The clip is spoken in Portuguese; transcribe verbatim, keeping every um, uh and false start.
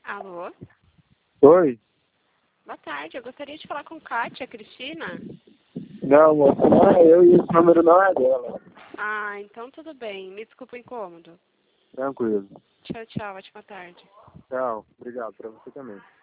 Alô? Oi? Boa tarde, eu gostaria de falar com Kátia, Cristina. Não, moça, não é eu e esse número não é dela. Ah, então tudo bem. Me desculpa o incômodo. Tranquilo. Tchau, tchau. Ótima tarde. Tchau. Obrigado. Pra você também.